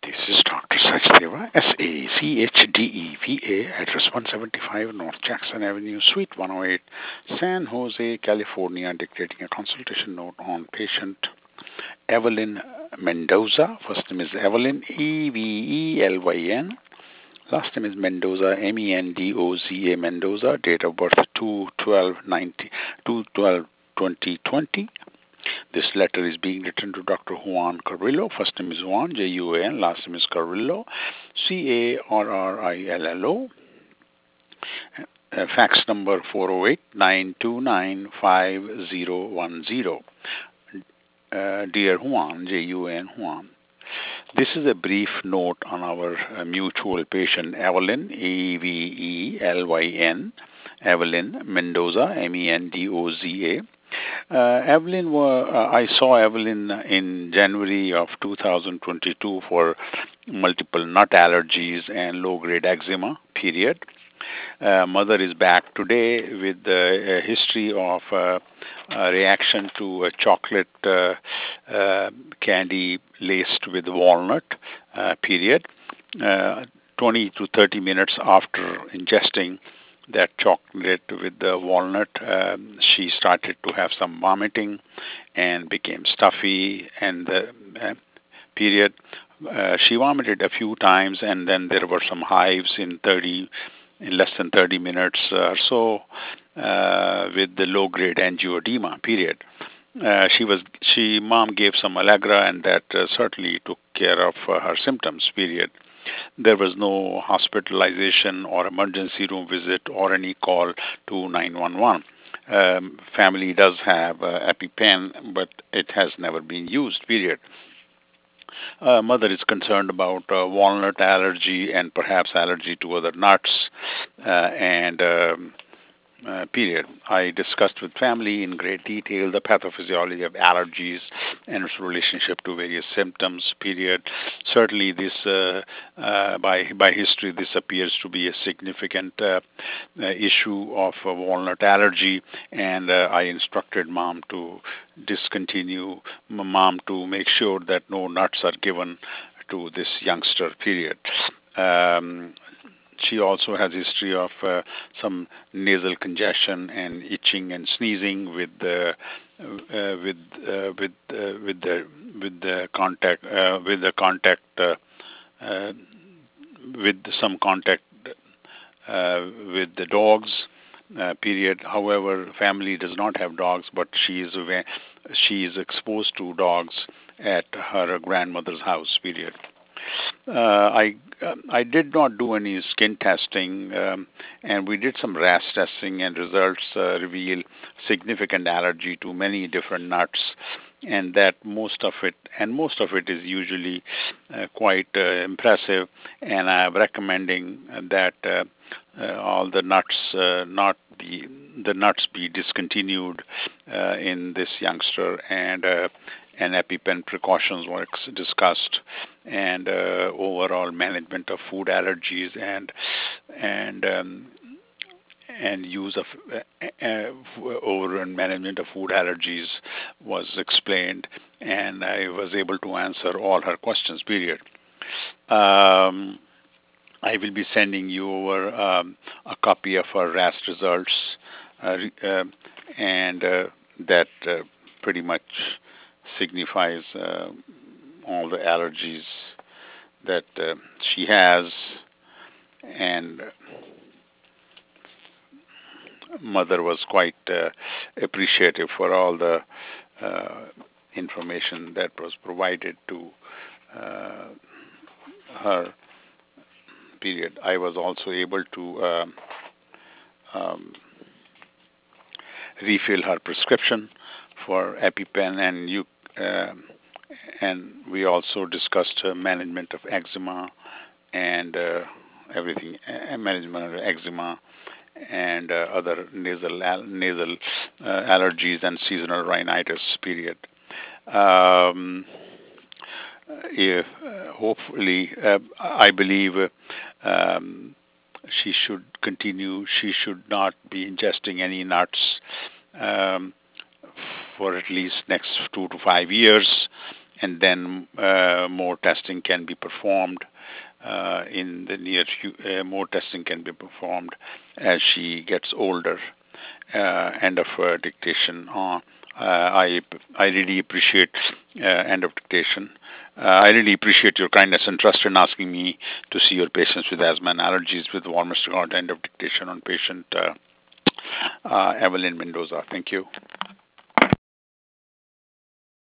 This is Dr. Sachdeva, SACHDEVA, address 175 North Jackson Avenue, Suite 108, San Jose, California, dictating a consultation note on patient Evelyn Mendoza. First name is Evelyn, Evelyn. Last name is Mendoza, Mendoza, Mendoza. Date of birth 2/12/2020. This letter is being written to Dr. Juan Carrillo. First name is Juan, Juan. Last name is Carrillo, Carrillo. Fax number 408-929-5010. Dear Juan, Juan. This is a brief note on our mutual patient Evelyn, Evelyn, Evelyn Mendoza, Mendoza. I saw Evelyn in January of 2022 for multiple nut allergies and low-grade eczema, period. Mother is back today with a history of reaction to a chocolate candy laced with walnut, period. 20 to 30 minutes after ingesting that chocolate with the walnut, she started to have some vomiting and became stuffy, and period. She vomited a few times, and then there were some hives in less than 30 minutes or so with the low-grade angioedema, period. Mom gave some Allegra, and that certainly took care of her symptoms, period. There was no hospitalization or emergency room visit or any call to 911. Family does have EpiPen, but it has never been used, period. Mother is concerned about walnut allergy and perhaps allergy to other nuts, and period. I discussed with family in great detail the pathophysiology of allergies and its relationship to various symptoms, period. Certainly, this by history, this appears to be a significant issue of walnut allergy, and I instructed mom to make sure that no nuts are given to this youngster, period. She also has history of some nasal congestion and itching and sneezing with the contact with some contact with the dogs, period. However, family does not have dogs, but she is exposed to dogs at her grandmother's house, period. I did not do any skin testing, and we did some RAS testing, and results reveal significant allergy to many different nuts, and that most of it is usually quite impressive. And I'm recommending that all the nuts be discontinued in this youngster, and EpiPen precautions were discussed, and overall management of food allergies and use of overall management of food allergies was explained, and I was able to answer all her questions, period. I will be sending you over a copy of her RAS results, and that pretty much signifies all the allergies that she has, and mother was quite appreciative for all the information that was provided to her, period. I was also able to refill her prescription for EpiPen, and we also discussed management of eczema and everything, management of eczema and other nasal allergies and seasonal rhinitis, period. Hopefully, I believe she should continue. She should not be ingesting any nuts for at least next 2 to 5 years, and then more testing can be performed in the more testing can be performed as she gets older. End of dictation. I really appreciate end of dictation. I really appreciate your kindness and trust in asking me to see your patients with asthma and allergies. With warmest regard, end of dictation on patient Evelyn Mendoza. Thank you.